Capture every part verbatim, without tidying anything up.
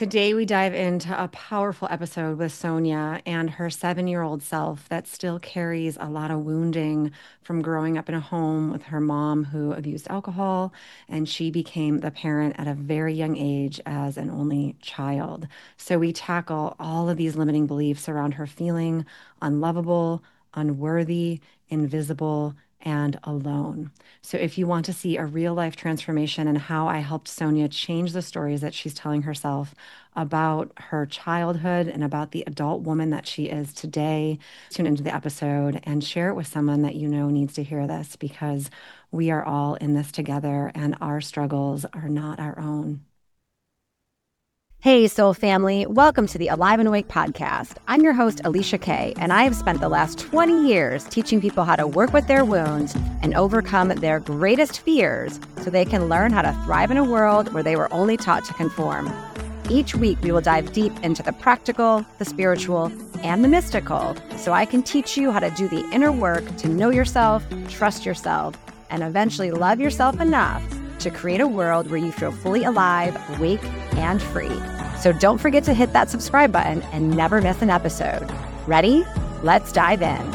Today, we dive into a powerful episode with Sonia and her seven year old self that still carries a lot of wounding from growing up in a home with her mom who abused alcohol. And she became the parent at a very young age as an only child. So, we tackle all of these limiting beliefs around her feeling unlovable, unworthy, invisible, and alone. So, if you want to see a real life transformation and how I helped Sonia change the stories that she's telling herself about her childhood and about the adult woman that she is today, tune into the episode and share it with someone that you know needs to hear this because we are all in this together and our struggles are not our own. Hey, Soul Family. Welcome to the Alive and Awake podcast. I'm your host, Alicia Kay, and I have spent the last twenty years teaching people how to work with their wounds and overcome their greatest fears so they can learn how to thrive in a world where they were only taught to conform. Each week, we will dive deep into the practical, the spiritual, and the mystical so I can teach you how to do the inner work to know yourself, trust yourself, and eventually love yourself enough to create a world where you feel fully alive, awake, and free. So don't forget to hit that subscribe button and never miss an episode. Ready? Let's dive in.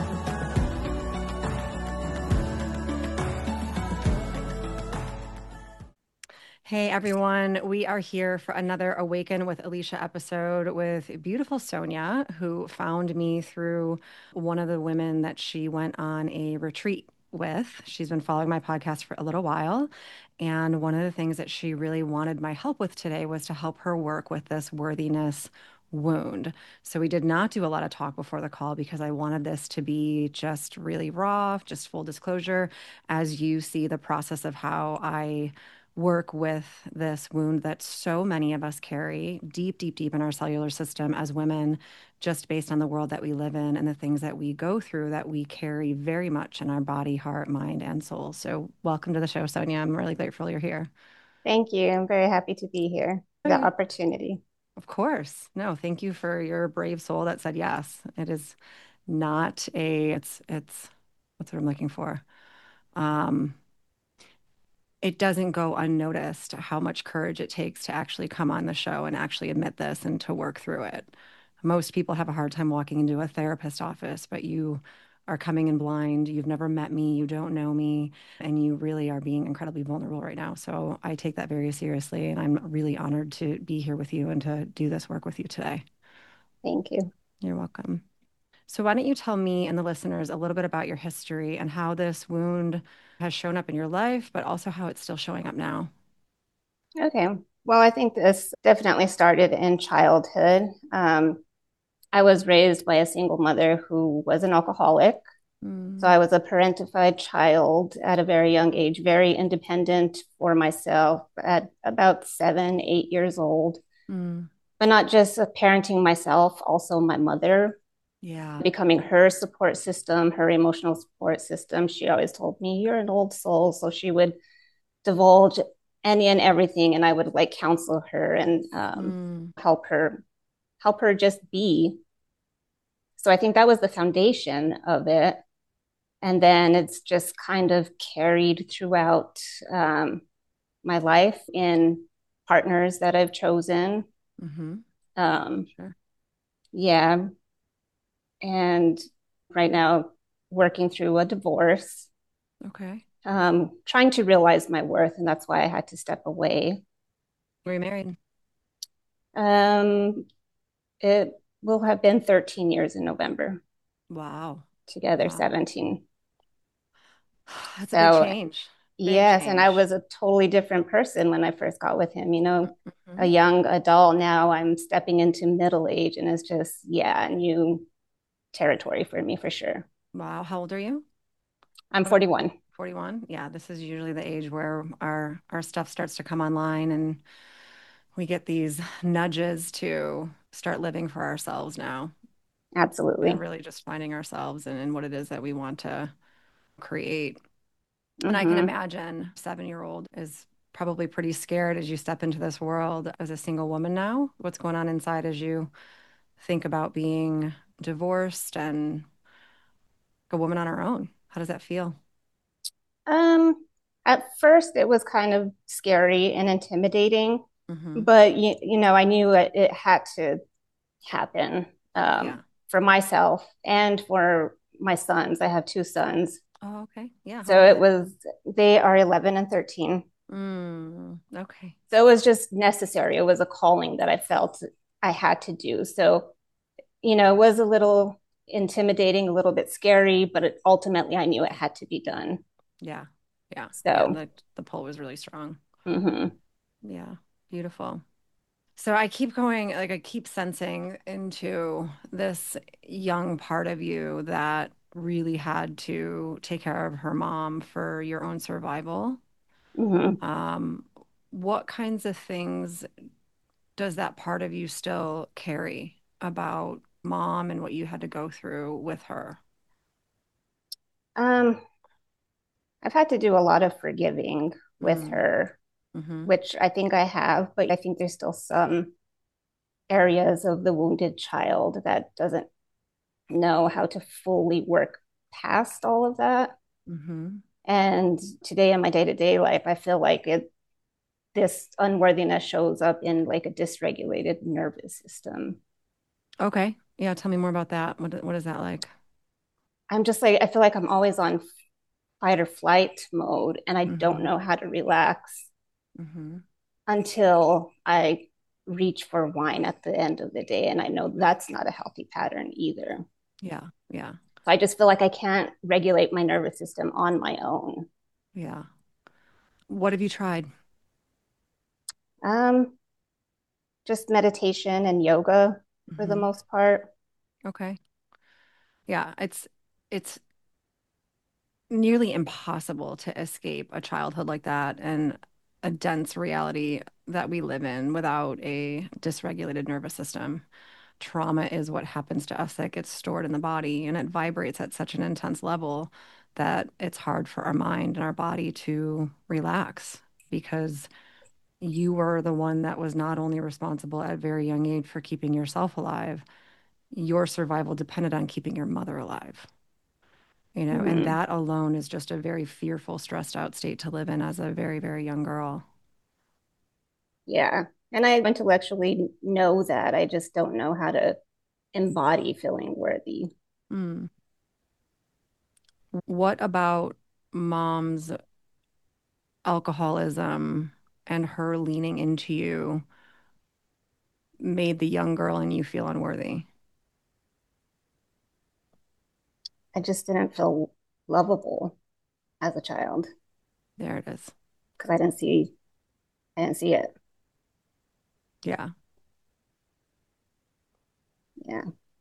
Hey everyone, we are here for another Awaken with Alicia episode with beautiful Sonia, who found me through one of the women that she went on a retreat with. She's been following my podcast for a little while. And one of the things that she really wanted my help with today was to help her work with this worthiness wound. So we did not do a lot of talk before the call because I wanted this to be just really raw, just full disclosure, as you see the process of how I work with this wound that so many of us carry deep, deep, deep in our cellular system as women, just based on the world that we live in and the things that we go through that we carry very much in our body, heart, mind, and soul. So, welcome to the show, Sonia. I'm really grateful you're here. Thank you. I'm very happy to be here, the Okay. opportunity. Of course. No, thank you for your brave soul that said yes. It is not a, it's, it's, what's what I'm looking for? Um, it doesn't go unnoticed how much courage it takes to actually come on the show and actually admit this and to work through it. Most people have a hard time walking into a therapist office, but you are coming in blind. You've never met me, you don't know me, and you really are being incredibly vulnerable right now. So I take that very seriously, and I'm really honored to be here with you and to do this work with you today. Thank you. You're welcome. So, why don't you tell me and the listeners a little bit about your history and how this wound has shown up in your life, but also how it's still showing up now? Okay. Well, I think this definitely started in childhood. Um, I was raised by a single mother who was an alcoholic. Mm. So I was a parentified child at a very young age, very independent for myself at about seven, eight years old. Mm. But not just parenting myself, also my mother. Yeah. Becoming her support system, her emotional support system. She always told me, "You're an old soul." So she would divulge any and everything, and I would like counsel her and um, mm. help her, help her just be. So I think that was the foundation of it. And then it's just kind of carried throughout um, my life in partners that I've chosen. Mm-hmm. Um, sure. Yeah. And right now, working through a divorce. Okay. Um, trying to realize my worth, and that's why I had to step away. Were you married? Um, it will have been thirteen years in November. Wow. Together, wow. seventeen. That's so, a big change. Big yes, change. and I was a totally different person when I first got with him. You know, mm-hmm. a young adult. Now I'm stepping into middle age, and it's just yeah, new territory for me for sure. Wow. How old are you? I'm forty-one. forty-one. Yeah, this is usually the age where our our stuff starts to come online and we get these nudges to start living for ourselves now. Absolutely. And really just finding ourselves and, and what it is that we want to create. Mm-hmm. And I can imagine a seven-year-old is probably pretty scared as you step into this world as a single woman now. What's going on inside as you think about being divorced and a woman on her own? How does that feel? Um, at first it was kind of scary and intimidating. Mm-hmm. But you, you know, I knew it, it had to happen Yeah. um, for myself and for my sons. I have two sons. Oh, okay. Yeah. How So old are it they? was, they are eleven and thirteen. Mm, okay. So it was just necessary. It was a calling that I felt I had to do. So, you know, it was a little intimidating, a little bit scary, but it, ultimately I knew it had to be done. Yeah. Yeah. Yeah. So, The the pull was really strong. mm-hmm, Yeah. Beautiful. So I keep going, like I keep sensing into this young part of you that really had to take care of her mom for your own survival. mm-hmm. Um, what kinds of things does that part of you still carry about mom and what you had to go through with her? Um, I've had to do a lot of forgiving with Mm, her, hmm. which I think I have, but I think there's still some areas of the wounded child that doesn't know how to fully work past all of that. Hmm. And today in my day-to-day life, I feel like it this unworthiness shows up in like a dysregulated nervous system. Okay. Yeah, tell me more about that. What what is that like? I'm just like I feel like I'm always on fight or flight mode and I don't Hmm. know how to relax Hmm. until I reach for wine at the end of the day. And I know that's not a healthy pattern either. Yeah, yeah, So I just feel like I can't regulate my nervous system on my own. yeah. What have you tried? Um, just meditation and yoga for the Hmm. most part. Okay. Yeah, it's it's nearly impossible to escape a childhood like that and a dense reality that we live in without a dysregulated nervous system. Trauma is what happens to us that gets stored in the body and it vibrates at such an intense level that it's hard for our mind and our body to relax because you were the one that was not only responsible at a very young age for keeping yourself alive, your survival depended on keeping your mother alive. You know, and Mm-hmm. that alone is just a very fearful, stressed out state to live in as a very, very young girl. Yeah. And I intellectually know that. I just don't know how to embody feeling worthy. Mm. What about mom's alcoholism and her leaning into you made the young girl in you feel unworthy? I just didn't feel lovable as a child There it is. because I didn't see I didn't see it. Yeah, Yeah.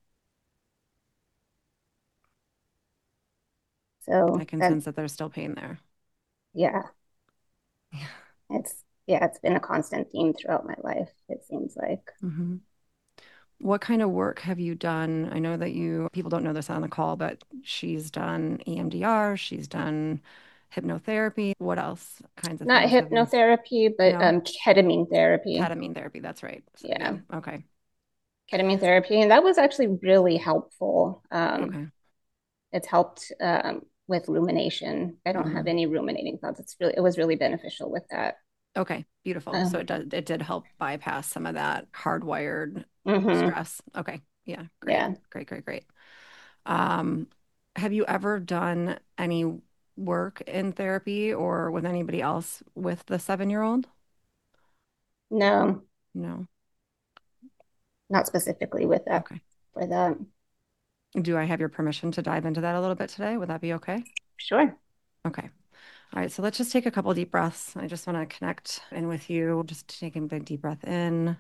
I So can that sense that there's still pain there. yeah, Yeah. it's yeah, it's been a constant theme throughout my life, it seems like. Hmm. What kind of work have you done? I know that you, people don't know this on the call, but she's done E M D R, she's done hypnotherapy. What else kinds of Not things have you? hypnotherapy, but No, um ketamine therapy. ketamine therapy. That's right. So, yeah. Yeah. Okay. Ketamine therapy. And that was actually really helpful. Um, Okay. it's helped um, with rumination. I don't have Hmm. any ruminating thoughts. It's really it was really beneficial with that. Okay. Beautiful. So Um, it does, it did help bypass some of that hardwired mhm. stress. Okay. Yeah. Great. Yeah. Great. Great. Great. Um, have you ever done any work in therapy or with anybody else with the seven-year-old? No, No. not specifically with that Okay. for that. Do I have your permission to dive into that a little bit today? Would that be okay? Sure. Okay. All right. So let's just take a couple deep breaths. I just want to connect in with you. Just taking a big deep breath in.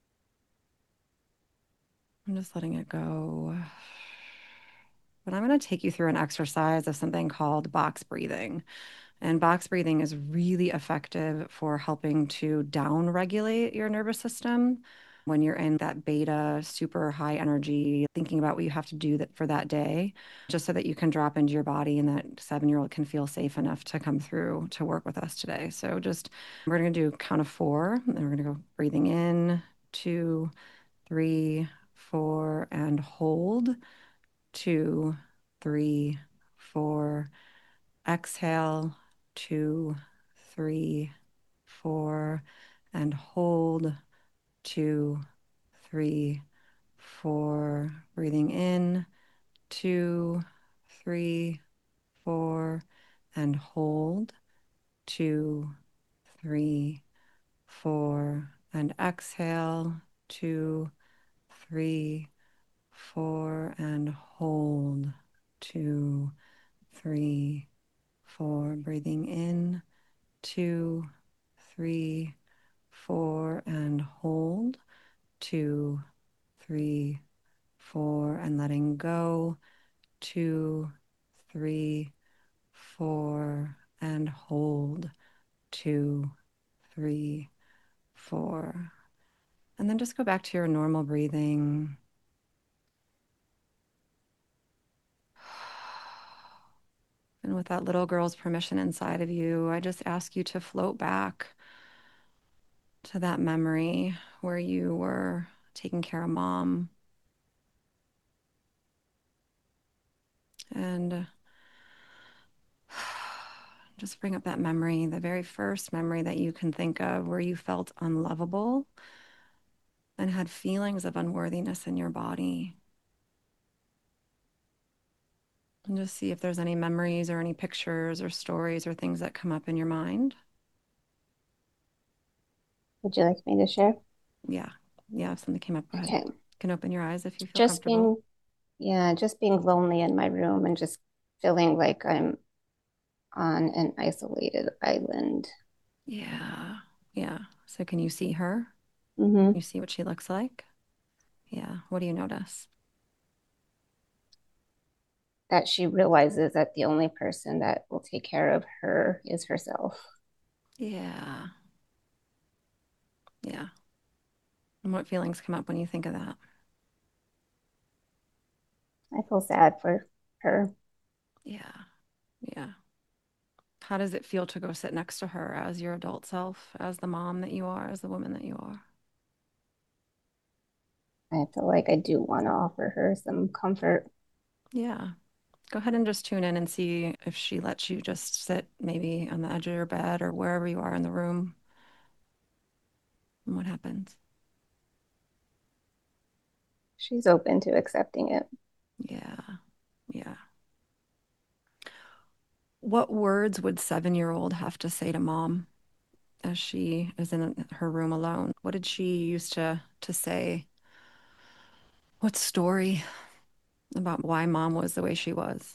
I'm just letting it go. But I'm going to take you through an exercise of something called box breathing. And box breathing is really effective for helping to down regulate your nervous system when you're in that beta, super high energy, thinking about what you have to do that for that day, just so that you can drop into your body and that seven year old can feel safe enough to come through to work with us today. So just we're going to do count of four, and we're going to go breathing in, two, three, four, and hold, two, three, four. Exhale, two, three, four. and hold. Two, three, four. Breathing in. Two, three, four, and hold. Two, three, four, and exhale. Two, three, four, and hold. Two, three, four. Breathing in. Two, three, four, and hold. Two, three, four, and letting go. Two, three, four, and hold. Two, three, four. And then just go back to your normal breathing. And with that little girl's permission inside of you, I just ask you to float back to that memory where you were taking care of mom. And just bring up that memory, the very first memory that you can think of where you felt unlovable and had feelings of unworthiness in your body. And just see if there's any memories or any pictures or stories or things that come up in your mind. Would you like me to share? Yeah. Yeah, if something came up, go ahead. Okay. You can open your eyes if you feel Just comfortable. being, yeah, just being lonely in my room and just feeling like I'm on an isolated island. Yeah. Yeah. So can you see her? Mm-hmm. You see what she looks like? Yeah. What do you notice? That she realizes that the only person that will take care of her is herself. Yeah. Yeah. And what feelings come up when you think of that? I feel sad for her. Yeah. Yeah. How does it feel to go sit next to her as your adult self, as the mom that you are, as the woman that you are? I feel like I do want to offer her some comfort. Yeah. Go ahead and just tune in and see if she lets you just sit maybe on the edge of your bed or wherever you are in the room and what happens. She's open to accepting it. Yeah. Yeah. What words would seven-year-old have to say to mom as she is in her room alone? What did she used to to say? What story about why mom was the way she was?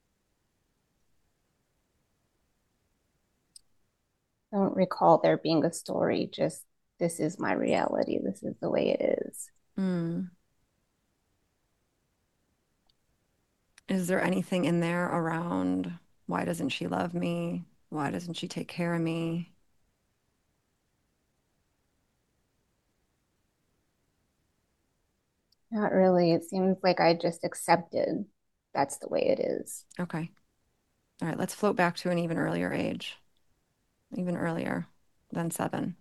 I don't recall there being a story, just this is my reality. This is the way it is. Mm. Is there anything in there around why doesn't she love me? Why doesn't she take care of me? Not really. It seems like I just accepted that's the way it is. Okay. All right, let's float back to an even earlier age, even earlier than seven.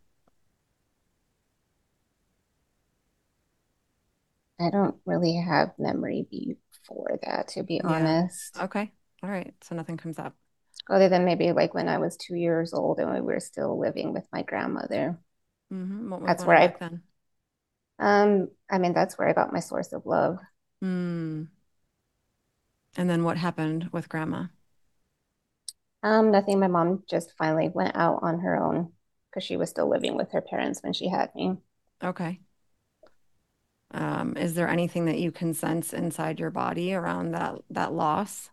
I don't really have memory before that, to be Yeah. honest. Okay. All right. So nothing comes up. Other than maybe like when I was two years old and we were still living with my grandmother. Hmm. What was That's going where on I, back then? um, I mean, that's where I got my source of love. Hmm. And then what happened with grandma? Um, nothing. My mom just finally went out on her own because she was still living with her parents when she had me. Okay. Um, is there anything that you can sense inside your body around that that loss?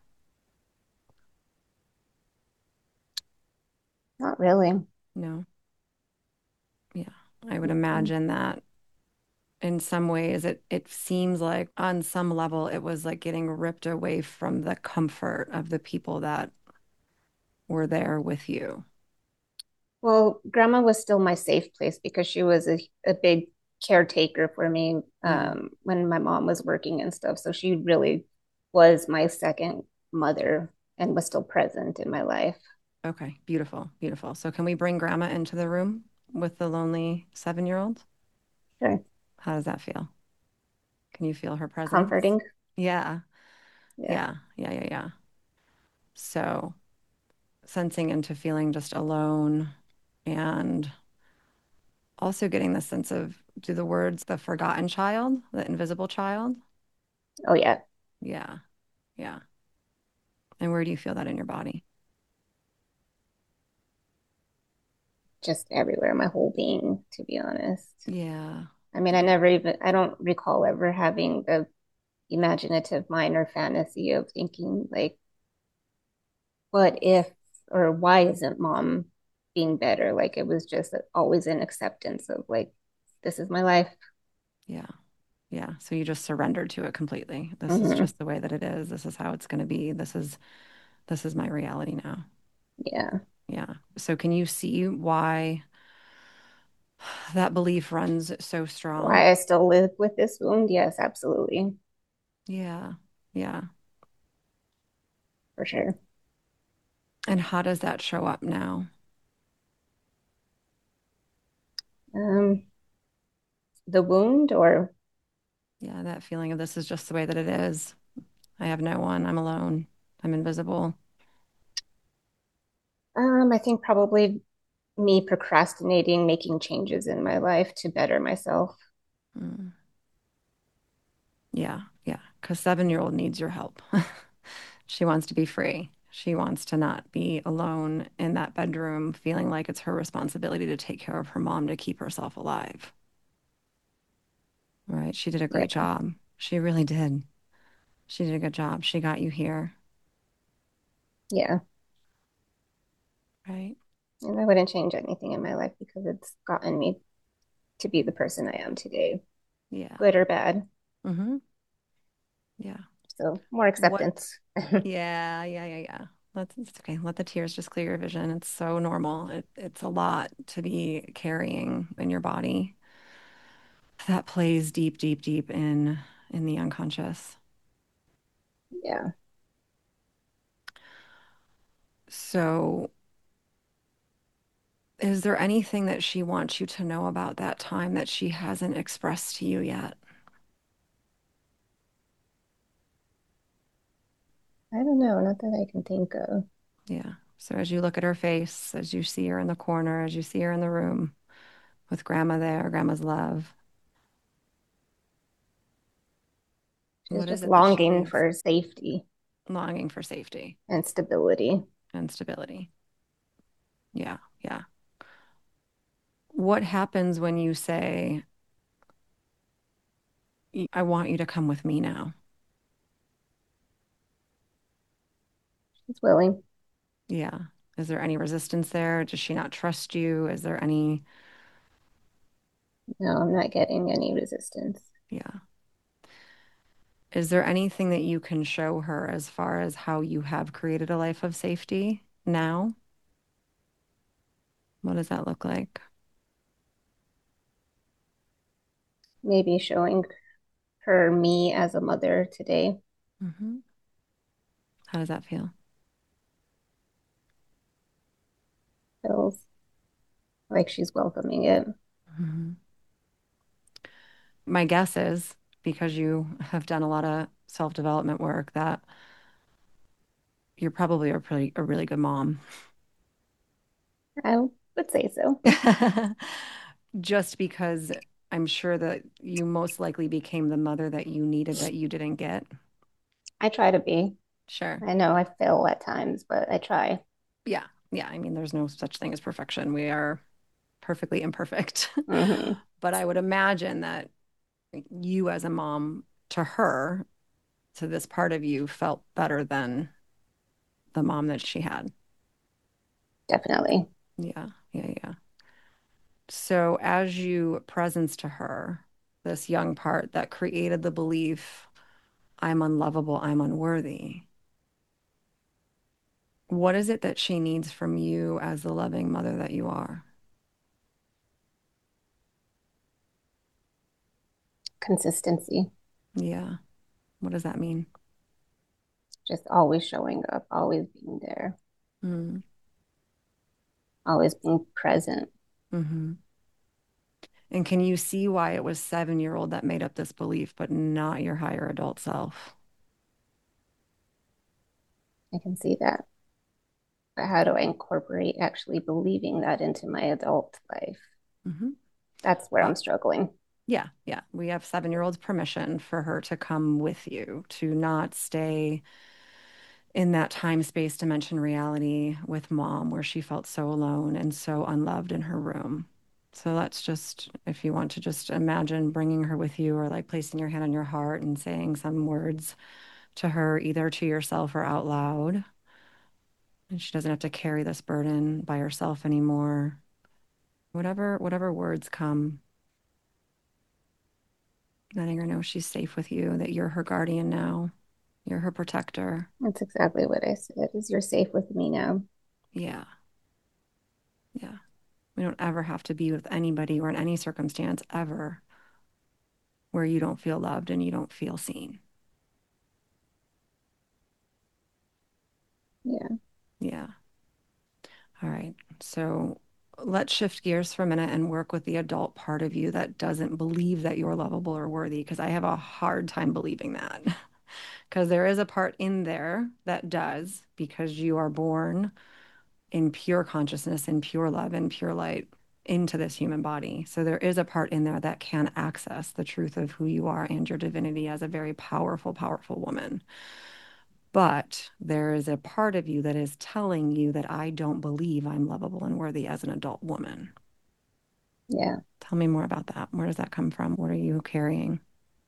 Not really. No. Yeah. I would Mm-mm. imagine that in some ways it it seems like on some level it was like getting ripped away from the comfort of the people that were there with you. Well, grandma was still my safe place because she was a, a big caretaker for me Mm. um, when my mom was working and stuff. So she really was my second mother and was still present in my life. Okay, beautiful, beautiful. So can we bring grandma into the room with the lonely seven-year-old? Sure. How does that feel? Can you feel her presence? Comforting. Yeah, Yeah. yeah, yeah, yeah, yeah. So sensing into feeling just alone and also getting the sense of, do the words the forgotten child, the invisible child? Oh, yeah. Yeah. Yeah. And where do you feel that in your body? Just everywhere, my whole being, to be honest. Yeah. I mean, I Yeah. never even, I don't recall ever having the imaginative mind or fantasy of thinking, like, what if, or why isn't mom being better? Like, it was just always an acceptance of, like, this is my life. Yeah. Yeah. So you just surrendered to it completely. This is Mm-hmm. just the way that it is. This is how it's going to be. This is this is my reality now. Yeah. Yeah. So can you see why that belief runs so strong? Why I still live with this wound? Yes, absolutely. Yeah. Yeah. For sure. And how does that show up now? Um, the wound, or Yeah, that feeling of this is just the way that it is. I have no one. I'm alone. I'm invisible. um, I think probably me procrastinating making changes in my life to better myself. Mm. Yeah, yeah. Because seven-year-old needs your help. She wants to be free. She wants to not be alone in that bedroom, feeling like it's her responsibility to take care of her mom to keep herself alive. Right? She did a Yeah, great job. She really did. She did a good job. She got you here. yeah. Right? And I wouldn't change anything in my life because it's gotten me to be the person I am today, Yeah. good or bad. Mm-hmm. Yeah. So more What? acceptance. Yeah, yeah, yeah, yeah. Let's, it's okay. Let the tears just clear your vision. It's so normal. It, it's a lot to be carrying in your body that plays deep, deep, deep in in the unconscious. Yeah. So, is there anything that she wants you to know about that time that she hasn't expressed to you yet? I don't know, not that I can think of. Yeah. So, as you look at her face, as you see her in the corner, as you see her in the room with grandma there, grandma's love, She's what is just it that she longing needs? for safety Longing for safety and stability. and stability. Yeah. Yeah. What happens when you say, I want you to come with me now? She's willing. Yeah. Is there any resistance there? Does she not trust you? Is there any, No, I'm not getting any resistance. yeah. Is there anything that you can show her as far as how you have created a life of safety now? What does that look like? Maybe showing her me as a mother today Hmm. How does that feel? feels like she's welcoming it. Hmm. My guess is because you have done a lot of self-development work that you're probably a pretty a really good mom. I would say so. Just because I'm sure that you most likely became the mother that you needed that you didn't get. I try to be. Sure. I know I fail at times, but I try. Yeah. Yeah. I mean, there's no such thing as perfection. We are perfectly imperfect. Hmm. But I would imagine that you, as a mom, to her, to this part of you, felt better than the mom that she had. Definitely. Yeah. Yeah. Yeah. So, as you presence to her, this young part that created the belief, I'm unlovable, I'm unworthy. What is it that she needs from you as the loving mother that you are? Consistency. Yeah. What does that mean? Just always showing up, always being there, Mm. always being present. Hmm. And can you see why it was seven-year-old that made up this belief, but not your higher adult self? I can see that. But how do I incorporate actually believing that into my adult life? Hmm. That's where Uh, I'm struggling. yeah, yeah. We have seven-year-old's permission for her to come with you, to not stay in that time, space, dimension reality with mom where she felt so alone and so unloved in her room. So let's just, if you want to just imagine bringing her with you or like placing your hand on your heart and saying some words to her, either to yourself or out loud. And she doesn't have to carry this burden by herself anymore. Whatever, whatever words come, letting her know she's safe with you, that you're her guardian now, you're her protector. That's exactly what I said, is you're safe with me now. Yeah, yeah. We don't ever have to be with anybody or in any circumstance ever where you don't feel loved and you don't feel seen. Yeah. Yeah. All right. So let's shift gears for a minute and work with the adult part of you that doesn't believe that you're lovable or worthy, because I have a hard time believing that. Because there is a part in there that does, because you are born in pure consciousness, in pure love, in pure light into this human body. So there is a part in there that can access the truth of who you are and your divinity as a very powerful, powerful woman. But there is a part of you that is telling you that I don't believe I'm lovable and worthy as an adult woman. Yeah. Tell me more about that. Where does that come from? What are you carrying?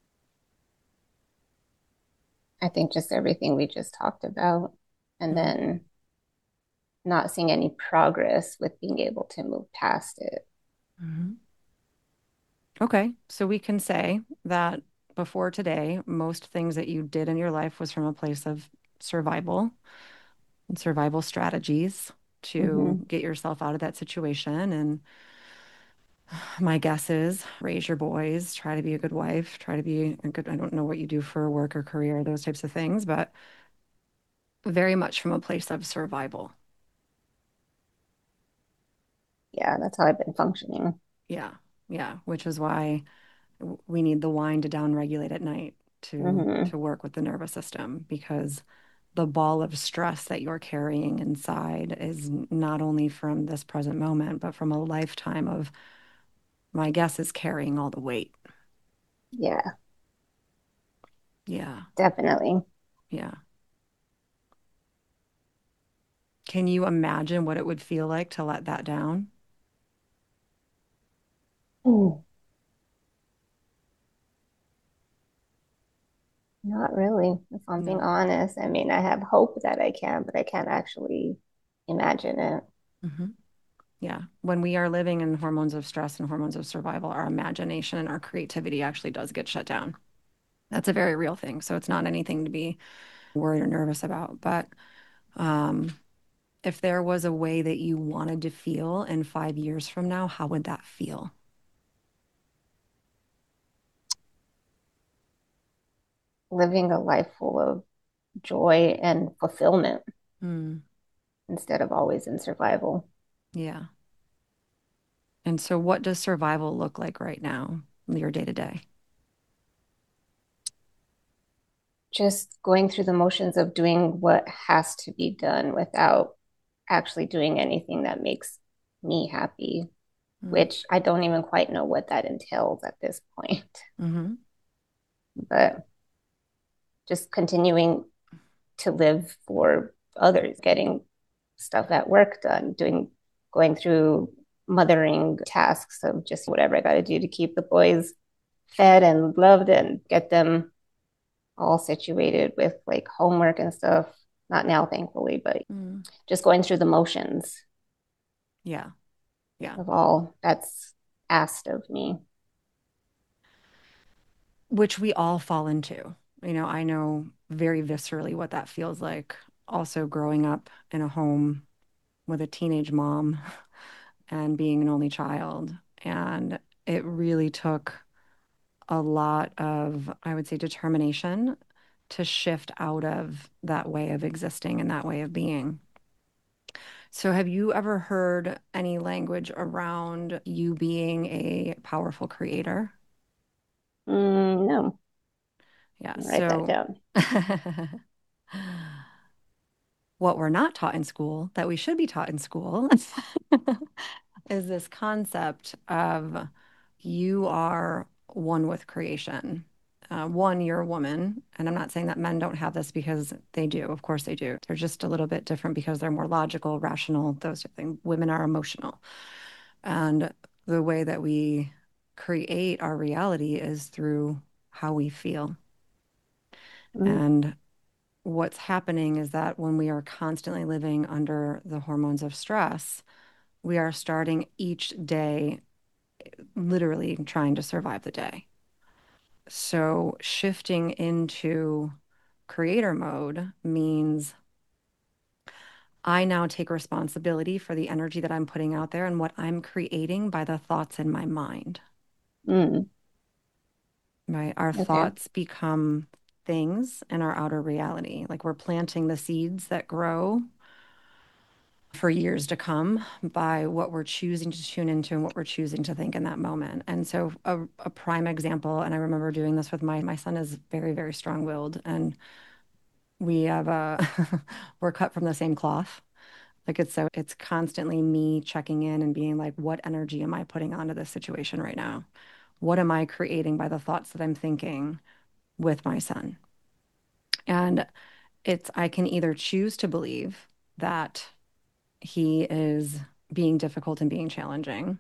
I think just everything we just talked about. And Mm-hmm. then not seeing any progress with being able to move past it. Mm-hmm. Okay, so we can say that before today, most things that you did in your life was from a place of survival and survival strategies to Mm-hmm. get yourself out of that situation. And my guess is raise your boys, try to be a good wife, try to be a good, I don't know what you do for work or career, those types of things, but very much from a place of survival. Yeah, that's how I've been functioning. Yeah, yeah, which is why we need the wine to downregulate at night to Mm-hmm. to work with the nervous system, because the ball of stress that you're carrying inside is not only from this present moment, but from a lifetime of, my guess is, carrying all the weight. Yeah, Yeah, definitely. yeah. Can you imagine what it would feel like to let that down? Mm, not really, if I'm being No. honest. I mean, I have hope that I can, but I can't actually imagine it. Hmm. Yeah. When we are living in hormones of stress and hormones of survival, our imagination and our creativity actually does get shut down. That's a very real thing. So it's not anything to be worried or nervous about. But um, if there was a way that you wanted to feel in five years from now, how would that feel? Living a life full of joy and fulfillment Mm, instead of always in survival. yeah. And so, what does survival look like right now, your day to day? Just going through the motions of doing what has to be done without actually doing anything that makes me happy, Mm, which I don't even quite know what that entails at this point. mm-hmm. But just continuing to live for others, getting stuff at work done, doing going through mothering tasks of just whatever I got to do to keep the boys fed and loved and get them all situated with like homework and stuff. Not now, thankfully, but Mm, just going through the motions yeah. Yeah. of all that's asked of me. Which we all fall into. You know, I know very viscerally what that feels like. Also, growing up in a home with a teenage mom and being an only child. And it really took a lot of, I would say, determination to shift out of that way of existing and that way of being. So, have you ever heard any language around you being a powerful creator? Mm, no, Yeah. write that So, down. what we're not taught in school that we should be taught in school is this concept of you are one with creation. Uh, one, you're a woman, and I'm not saying that men don't have this because they do. Of course they do. They're just a little bit different because they're more logical, rational, those type of things. Women are emotional. And the way that we create our reality is through how we feel. Mm. And what's happening is that when we are constantly living under the hormones of stress, we are starting each day literally trying to survive the day. So shifting into creator mode means I now take responsibility for the energy that I'm putting out there and what I'm creating by the thoughts in my mind. Mm. Right? Our Okay. thoughts become things in our outer reality. Like we're planting the seeds that grow for years to come by what we're choosing to tune into and what we're choosing to think in that moment. And so a, a prime example, and I remember doing this with my my son is very, very strong-willed, and we have uh we're cut from the same cloth. Like it's so it's constantly me checking in and being like, what energy am I putting onto this situation right now? What am I creating by the thoughts that I'm thinking with my son? And it's I can either choose to believe that he is being difficult and being challenging,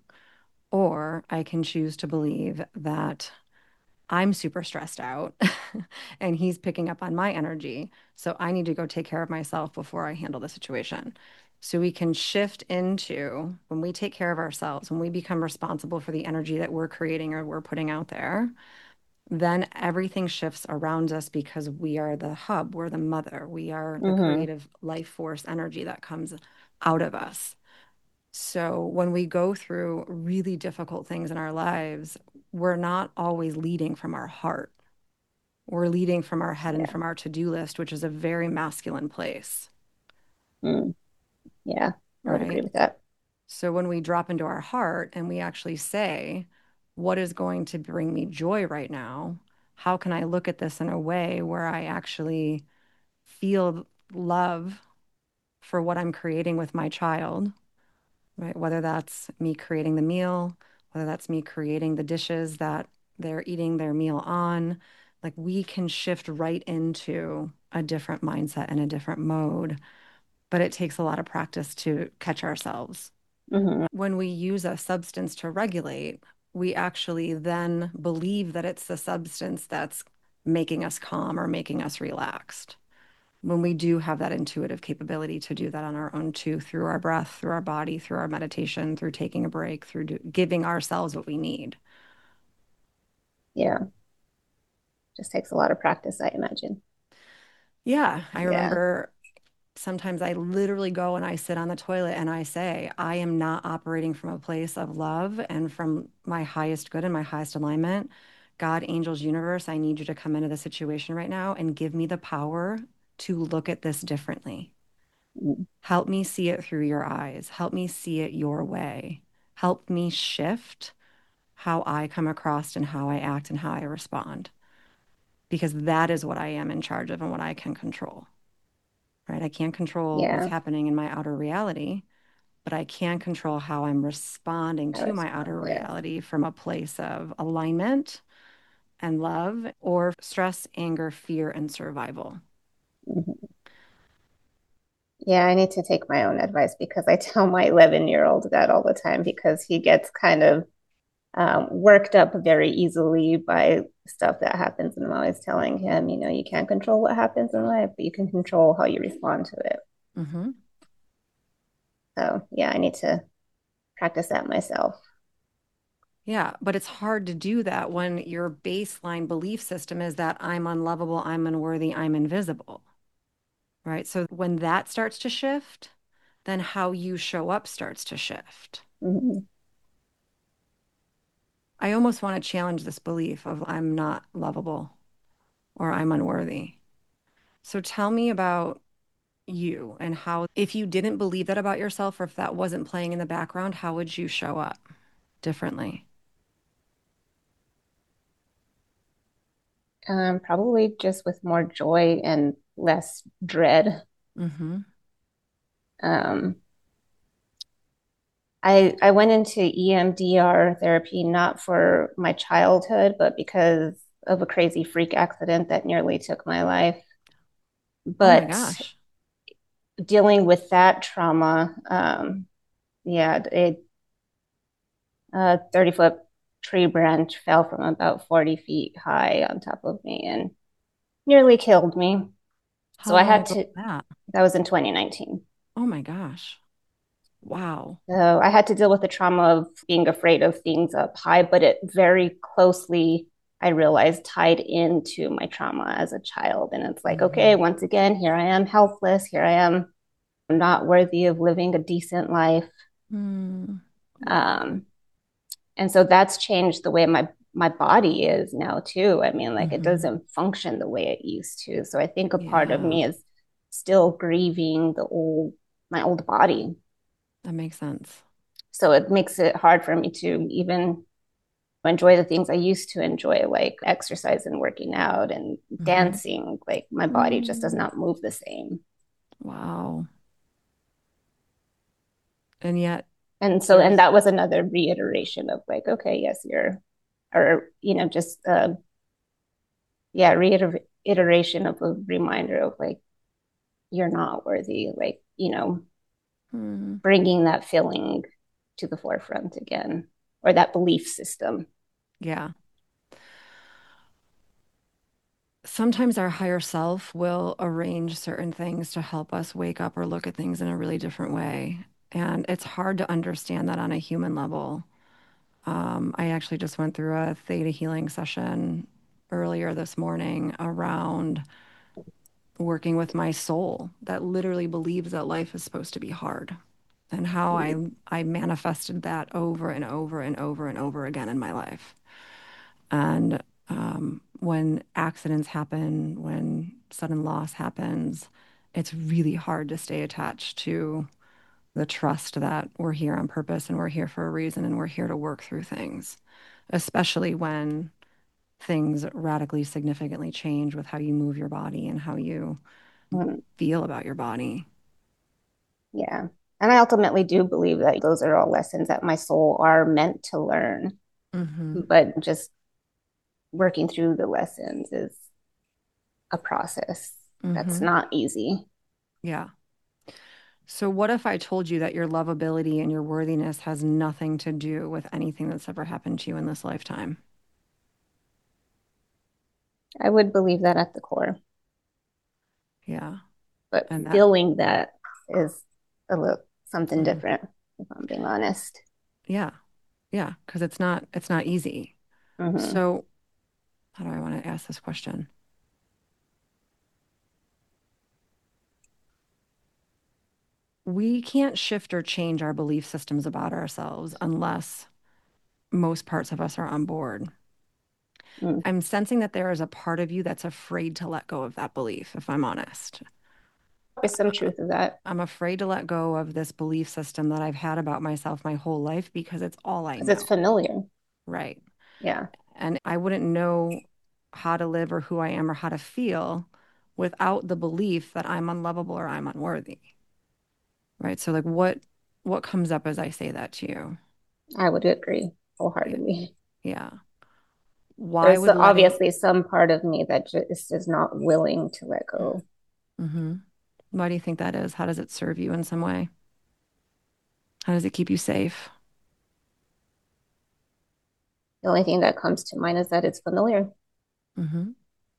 or I can choose to believe that I'm super stressed out and he's picking up on my energy. So I need to go take care of myself before I handle the situation. So we can shift into when we take care of ourselves, when we become responsible for the energy that we're creating or we're putting out there, then everything shifts around us because we are the hub, we're the mother, we are the Mm-hmm. creative life force energy that comes out of us. So when we go through really difficult things in our lives, we're not always leading from our heart. We're leading from our head and Yeah. from our to-do list, which is a very masculine place, Mm. Yeah. I would agree right? with that. So when we drop into our heart and we actually say, what is going to bring me joy right now? How can I look at this in a way where I actually feel love for what I'm creating with my child, right? Whether that's me creating the meal, whether that's me creating the dishes that they're eating their meal on, like we can shift right into a different mindset and a different mode, but it takes a lot of practice to catch ourselves. Mm-hmm. When we use a substance to regulate, we actually then believe that it's the substance that's making us calm or making us relaxed. When we do have that intuitive capability to do that on our own too, through our breath, through our body, through our meditation, through taking a break, through do- giving ourselves what we need. Yeah. Just takes a lot of practice, I imagine. Yeah, I Yeah. remember sometimes I literally go and I sit on the toilet and I say, I am not operating from a place of love and from my highest good and my highest alignment. God, angels, universe, I need you to come into the situation right now and give me the power to look at this differently. Mm. Help me see it through your eyes. Help me see it your way. Help me shift how I come across and how I act and how I respond, because that is what I am in charge of and what I can control, right? I can't control what's Yeah. happening in my outer reality, but I can control how I'm responding I to my respond. outer Yeah. reality from a place of alignment and love or stress, anger, fear, and survival. Mm-hmm. Yeah, I need to take my own advice because I tell my eleven year old that all the time because he gets kind of um, worked up very easily by stuff that happens. And I'm always telling him, you know, you can't control what happens in life, but you can control how you respond to it. Mm-hmm. So, yeah, I need to practice that myself. Yeah, but it's hard to do that when your baseline belief system is that I'm unlovable, I'm unworthy, I'm invisible, right? So when that starts to shift, then how you show up starts to shift. Mm-hmm. I almost want to challenge this belief of I'm not lovable or I'm unworthy. So tell me about you and how, if you didn't believe that about yourself or if that wasn't playing in the background, how would you show up differently? Um, probably just with more joy and less dread. Mm-hmm. Um, I, I went into E M D R therapy not for my childhood, but because of a crazy freak accident that nearly took my life. Oh my But gosh. dealing with that trauma, um, yeah, it, a thirty foot tree branch fell from about forty feet high on top of me and nearly killed me. How So I long had ago to, was that? that was in twenty nineteen. Oh my gosh. Wow. So I had to deal with the trauma of being afraid of things up high, but it very closely, I realized, tied into my trauma as a child. And it's like, okay, Mm-hmm. once again, here I am helpless. Here I am not worthy of living a decent life. Mm. Wow. Um, and so that's changed the way my my body is now too. I mean, like it Mm-hmm. doesn't function the way it used to. So I think a part of Yeah, me is still grieving the old my old body. that makes sense. So it makes it hard for me to even enjoy the things I used to enjoy, like exercise and working out and Mm-hmm. dancing. Like my body just does Mm. not move the same. Wow. And yet And so, and there's, that was another reiteration of like, okay, yes, you're, or, you know, just, uh, yeah, reiteration of a reminder of like, you're not worthy, like, you know, mm, bringing that feeling to the forefront again, or that belief system. yeah. Sometimes our higher self will arrange certain things to help us wake up or look at things in a really different way. And it's hard to understand that on a human level. Um, I actually just went through a theta healing session earlier this morning around working with my soul that literally believes that life is supposed to be hard and how I I manifested that over and over and over and over again in my life. And um, when accidents happen, when sudden loss happens, it's really hard to stay attached to the trust that we're here on purpose and we're here for a reason and we're here to work through things, especially when things radically significantly change with how you move your body and how you Mm, feel about your body. yeah. And I ultimately do believe that those are all lessons that my soul are meant to learn, Hmm. but just working through the lessons is a process that's Hmm. not easy. Yeah. So, what if I told you that your lovability and your worthiness has nothing to do with anything that's ever happened to you in this lifetime? I would believe that at the core, Yeah. but And that, feeling that is a little something mhm. different, if I'm being honest. Yeah. Yeah. Because it's not, it's not easy. Mm-hmm. So, how do I want to ask this question? We can't shift or change our belief systems about ourselves unless most parts of us are on board. Mm. I'm sensing that there is a part of you that's afraid to let go of that belief, if I'm honest. There's some truth to that I'm afraid to let go of this belief system that I've had about myself my whole life because it's all I because it's know. familiar. Right. Yeah. And I wouldn't know how to live or who I am or how to feel without the belief that I'm unlovable or I'm unworthy. Right. So like what what comes up as I say that to you? I would agree Yeah. wholeheartedly. Yeah. Why There's would letting obviously some part of me that just is not willing to let go. hmm Why do you think that is? How does it serve you in some way? How does it keep you safe? The only thing that comes to mind is that it's familiar. Hmm.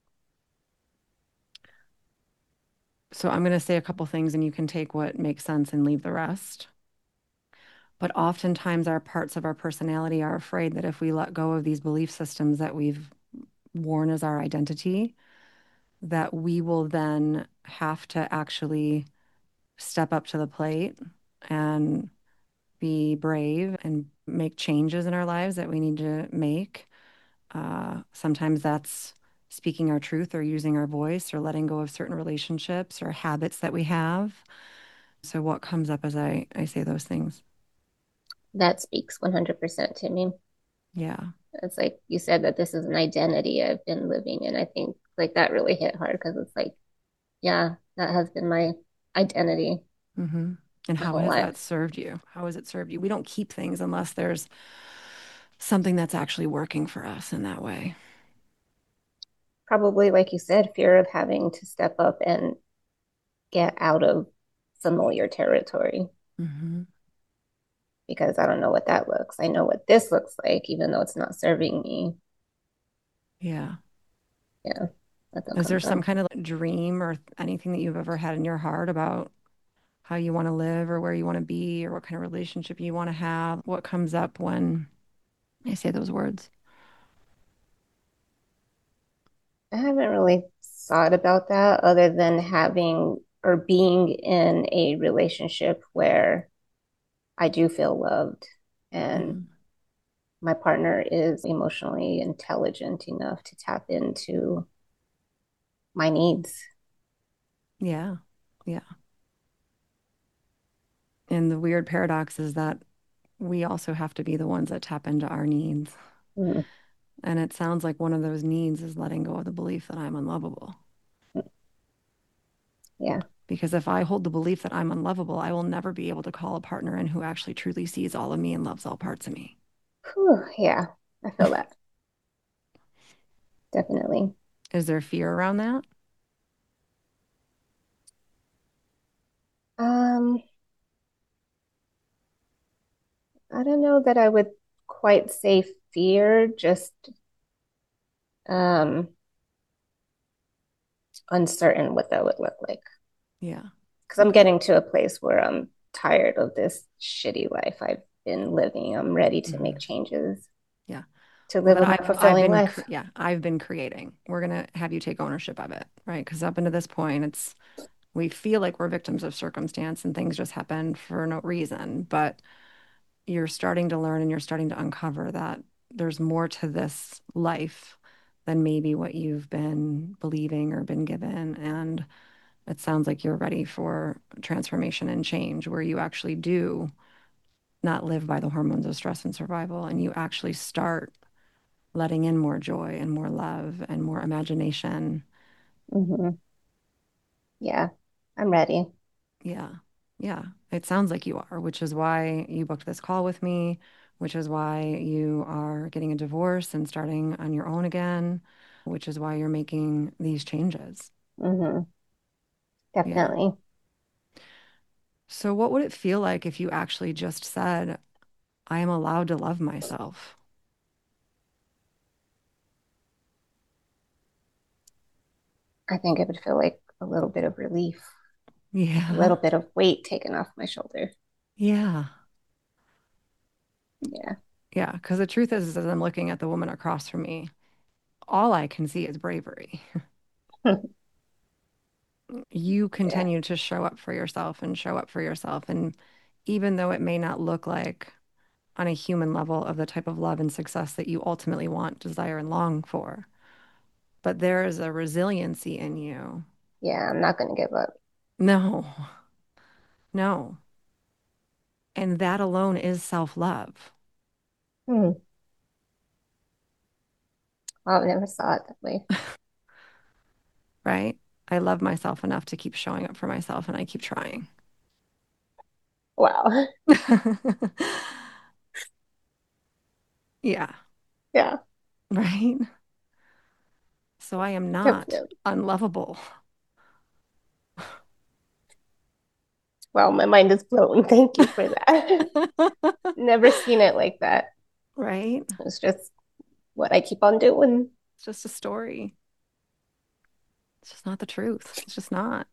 So I'm going to say a couple things and you can take what makes sense and leave the rest. But oftentimes, our parts of our personality are afraid that if we let go of these belief systems that we've worn as our identity, that we will then have to actually step up to the plate and be brave and make changes in our lives that we need to make. Uh, sometimes that's speaking our truth or using our voice or letting go of certain relationships or habits that we have. So, what comes up as I, I say those things? That speaks one hundred percent to me. Yeah. It's like you said that this is an identity I've been living in. I think like that really hit hard because it's like, yeah, that has been my identity. Hmm. And my how whole has life. that served you? How has it served you? We don't keep things unless there's something that's actually working for us in that way. Probably, like you said, fear of having to step up and get out of familiar territory Mm-hmm. because I don't know what that looks. I know what this looks like, even though it's not serving me. Yeah. Yeah, that's Is there some uncomfortable. kind of like dream or anything that you've ever had in your heart about how you want to live or where you want to be or what kind of relationship you want to have? What comes up when I say those words? I haven't really thought about that other than having or being in a relationship where I do feel loved and Mm. my partner is emotionally intelligent enough to tap into my needs. Yeah. Yeah. And the weird paradox is that we also have to be the ones that tap into our needs. Mm, And it sounds like one of those needs is letting go of the belief that I'm unlovable. yeah. Because if I hold the belief that I'm unlovable, I will never be able to call a partner in who actually truly sees all of me and loves all parts of me. Whew, yeah, I feel that definitely. Is there fear around that? Um, I don't know that I would quite say fear, just um uncertain what that would look like. Yeah. Because I'm Okay. getting to a place where I'm tired of this shitty life I've been living. I'm ready to make Hmm. changes Yeah. to Well, live that a more I've I've fulfilling been life. cre- yeah, I've been creating. We're gonna have you take ownership of it, right? Because up until this point, it's we feel like we're victims of circumstance and things just happen for no reason. But you're starting to learn and you're starting to uncover that there's more to this life than maybe what you've been believing or been given. And it sounds like you're ready for transformation and change where you actually do not live by the hormones of stress and survival and you actually start letting in more joy and more love and more imagination. Hmm. Yeah, I'm ready. Yeah. Yeah. It sounds like you are, which is why you booked this call with me, which is why you are getting a divorce and starting on your own again, which is why you're making these changes. Hmm. Yeah. Definitely. So, what would it feel like if you actually just said, I am allowed to love myself? I think it would feel like a little bit of relief, a Yeah. little bit of weight taken off my shoulder. Yeah. Yeah. Yeah. Because the truth is, is, as I'm looking at the woman across from me, all I can see is bravery. You Yeah. continue to show up for yourself and show up for yourself. And even though it may not look like on a human level of the type of love and success that you ultimately want, desire, and long for, but there is a resiliency in you. Yeah, I'm not going to give up. No, no. And that alone is self-love, Hmm. Well, I've never saw it that way. right? I love myself enough to keep showing up for myself and I keep trying. Wow. Yeah, Yeah, right? So I am not definitely. unlovable, Well, my mind is blown. Thank you for that. Never seen it like that. right? It's just what I keep on doing. It's just a story. It's just not the truth. It's just not,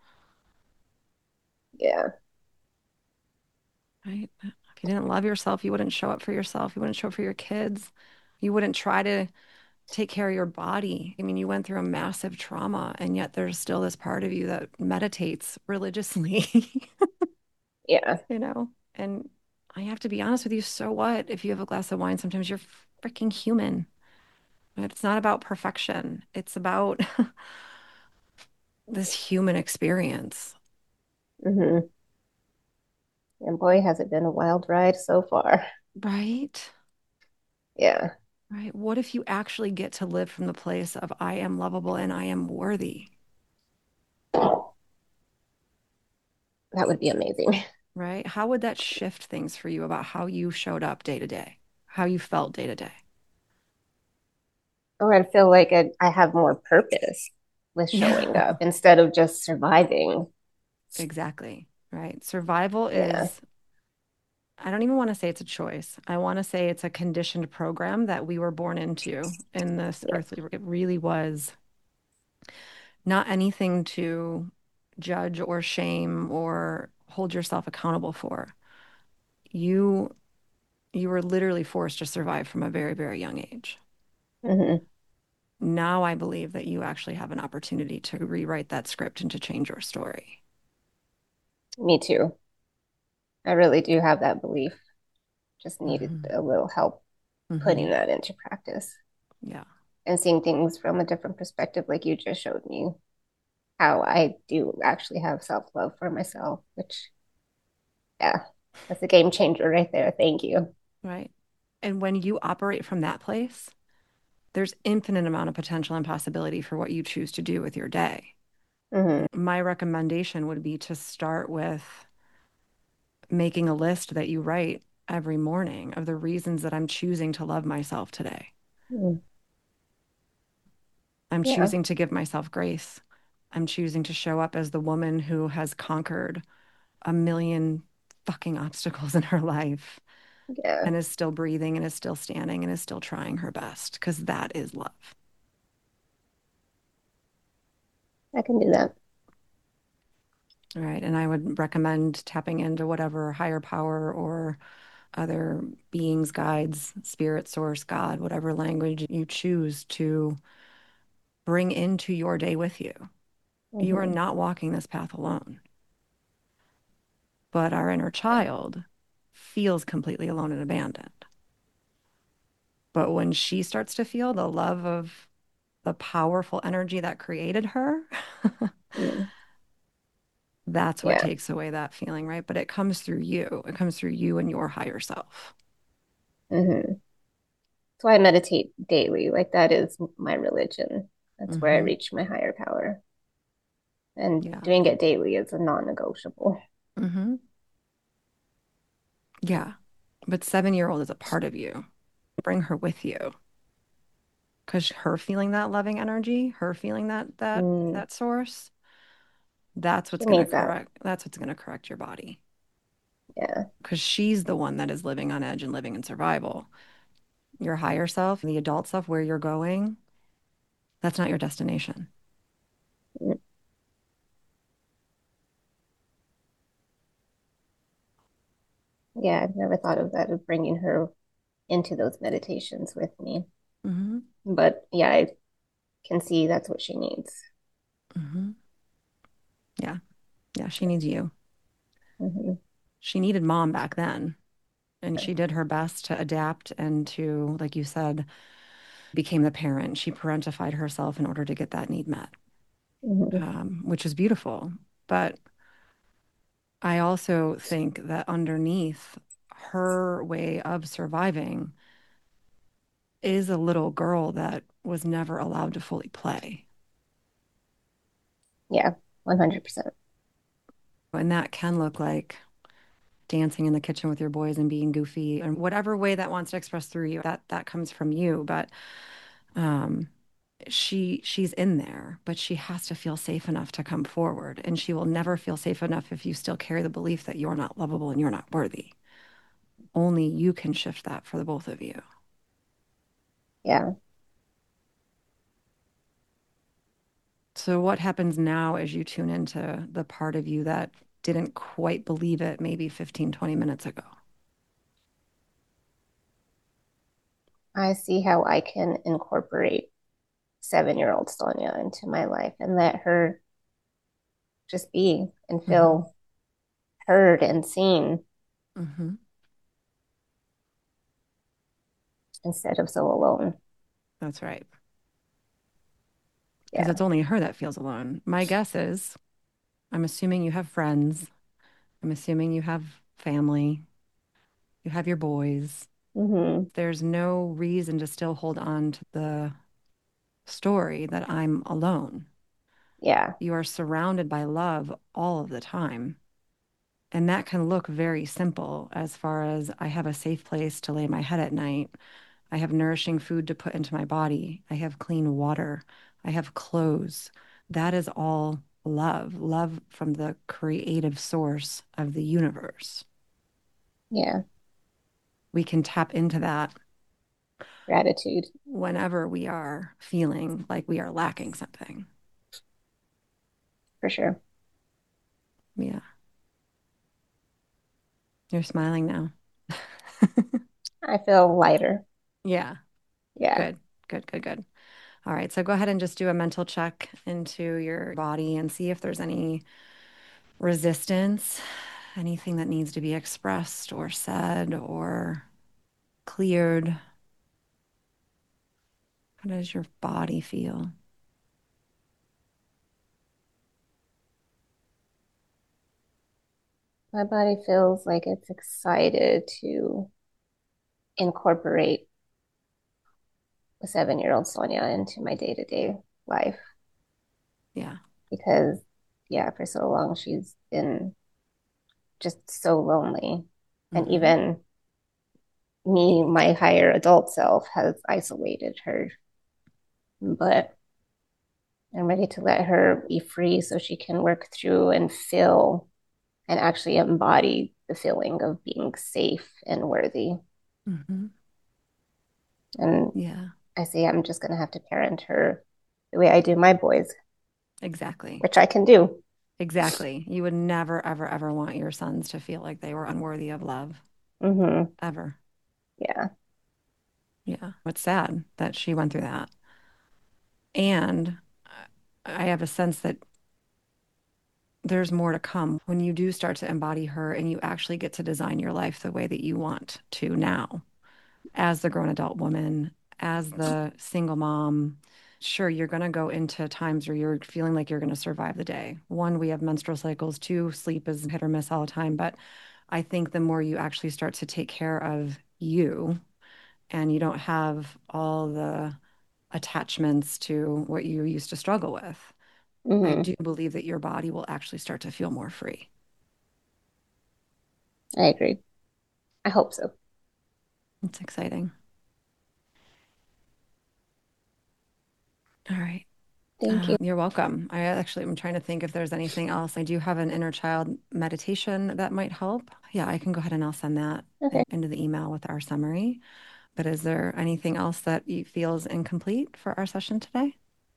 Yeah. right? If you didn't love yourself, you wouldn't show up for yourself. You wouldn't show up for your kids. You wouldn't try to take care of your body. I mean, you went through a massive trauma, and yet there's still this part of you that meditates religiously, Yeah. you know? And I have to be honest with you, so what if you have a glass of wine? Sometimes you're freaking human. It's not about perfection, it's about this human experience, Hmm. And boy, has it been a wild ride so far. right? Yeah. Right. What if you actually get to live from the place of I am lovable and I am worthy? That would be amazing. right? How would that shift things for you about how you showed up day to day, how you felt day to day? Or I feel like I, I have more purpose with Yeah, showing up instead of just surviving. exactly. Right. Survival Yeah. is, I don't even want to say it's a choice. I want to say it's a conditioned program that we were born into in this Yeah. earthly. It really was not anything to judge or shame or hold yourself accountable for. You you were literally forced to survive from a very, very young age. Hmm. Now I believe that you actually have an opportunity to rewrite that script and to change your story. Me too. I really do have that belief. Just needed Hmm. a little help Hmm. putting that into practice Yeah. and seeing things from a different perspective, like you just showed me how I do actually have self love for myself, which, yeah, that's a game changer right there. Thank you. Right. And when you operate from that place, there's infinite amount of potential and possibility for what you choose to do with your day. Hmm. My recommendation would be to start with making a list that you write every morning of the reasons that I'm choosing to love myself today. I'm Yeah, choosing to give myself grace. I'm choosing to show up as the woman who has conquered a million fucking obstacles in her life yeah, and is still breathing and is still standing and is still trying her best because that is love. I can do that. All right. And I would recommend tapping into whatever higher power or other beings, guides, spirit, source, God, whatever language you choose to bring into your day with you. You are Hmm. not walking this path alone. But our inner child feels completely alone and abandoned. But when she starts to feel the love of the powerful energy that created her, Mm. that's what Yeah. takes away that feeling, right? But it comes through you. It comes through you and your higher self. Hmm. So I meditate daily. Like that is my religion. That's where I Hmm. reach my higher power. And Yeah. doing it daily is a non-negotiable. Hmm. Yeah. But seven year old is a part of you. Bring her with you because her feeling that loving energy, her feeling that that Mm. that source, that's what's She going to needs that. correct. That's what's going to correct your body Yeah. because she's the one that is living on edge and living in survival. Your higher self, the adult self, where you're going, that's not your destination. Mm. Yeah, I've never thought of that, of bringing her into those meditations with me. Hmm. But yeah, I can see that's what she needs. Hmm. Yeah. Yeah. She needs you. Hmm. She needed mom back then. And she did her best to adapt and to, like you said, became the parent. She parentified herself in order to get that need met, Hmm. um, which is beautiful. But I also think that underneath her way of surviving is a little girl that was never allowed to fully play. Yeah, one hundred percent. And that can look like dancing in the kitchen with your boys and being goofy and whatever way that wants to express through you, that that comes from you. But um, she she's in there, but she has to feel safe enough to come forward. And she will never feel safe enough if you still carry the belief that you're not lovable and you're not worthy. Only you can shift that for the both of you. Yeah. So what happens now as you tune into the part of you that didn't quite believe it maybe fifteen, twenty minutes ago? I see how I can incorporate seven year old Sonia into my life and let her just be and Hmm. feel heard and seen Hmm. instead of so alone. That's right. Because Yeah. it's only her that feels alone. My guess is, I'm assuming you have friends. I'm assuming you have family. You have your boys. Hmm. There's no reason to still hold on to the story that I'm alone. Yeah. You are surrounded by love all of the time. And that can look very simple as far as I have a safe place to lay my head at night. I have nourishing food to put into my body. I have clean water. I have clothes. That is all love, love from the creative source of the universe. Yeah. We can tap into that Gratitude. whenever we are feeling like we are lacking something. For sure. Yeah. You're smiling now. I feel lighter. Yeah. Yeah. Good. Good, good, good. All right. So go ahead and just do a mental check into your body and see if there's any resistance, anything that needs to be expressed or said or cleared. How does your body feel? My body feels like it's excited to incorporate a seven year old Sonia into my day to day life. Yeah. Because, yeah, for so long she's been just so lonely. And Mm-hmm. even me, my higher adult self, has isolated her. But I'm ready to let her be free so she can work through and feel and actually embody the feeling of being safe and worthy. Mm-hmm. And Yeah. I say I'm just going to have to parent her the way I do my boys, Exactly. which I can do. Exactly. You would never, ever, ever want your sons to feel like they were unworthy of love. Mm-hmm. Ever. Yeah. Yeah. It's sad that she went through that. And I have a sense that there's more to come when you do start to embody her and you actually get to design your life the way that you want to now as the grown adult woman, as the single mom. Sure, you're going to go into times where you're feeling like you're going to survive the day. One, we have menstrual cycles. Two, sleep is hit or miss all the time. But I think the more you actually start to take care of you and you don't have all the attachments to what you used to struggle with, I Mm-hmm. do believe that your body will actually start to feel more free. I agree. I hope so. It's exciting. All right. Thank Uh, you. you're welcome. I actually am trying to think if there's anything else. I do have an inner child meditation that might help. Yeah, I can go ahead and I'll send that Okay. into the email with our summary. But is there anything else that you feels incomplete for our session today?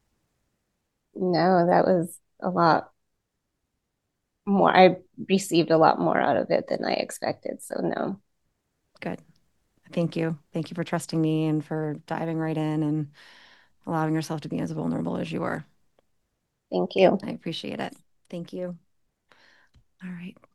No, that was a lot more. I received a lot more out of it than I expected. So, no. Good. Thank you. Thank you for trusting me and for diving right in and allowing yourself to be as vulnerable as you are. Thank you. I appreciate it. Thank you. All right.